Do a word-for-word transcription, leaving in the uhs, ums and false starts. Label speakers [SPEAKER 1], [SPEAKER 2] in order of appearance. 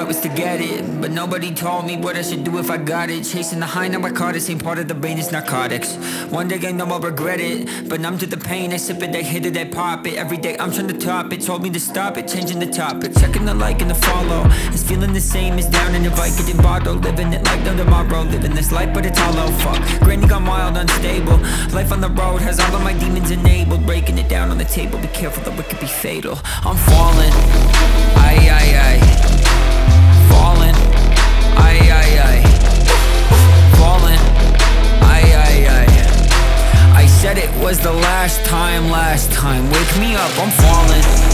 [SPEAKER 1] was to get it, but nobody told me what I should do if I got it. Chasing the high, now I caught it, same part of the brain is narcotics. One day I know I'll regret it, but numb to the pain, I sip it, I hit it, I pop it. Every day I'm trying to top it, told me to stop it, changing the topic. Checking the like and the follow, it's feeling the same as down in the Vicodin bottle. Living it like no tomorrow, living this life but it's hollow. Fuck, granny gone wild, unstable. Life on the road has all of my demons enabled. Breaking it down on the table, be careful though it could be fatal. I'm falling, aye aye aye. Falling, aye aye aye. Falling, aye aye aye. I said it was the last time, last time. Wake me up, I'm falling.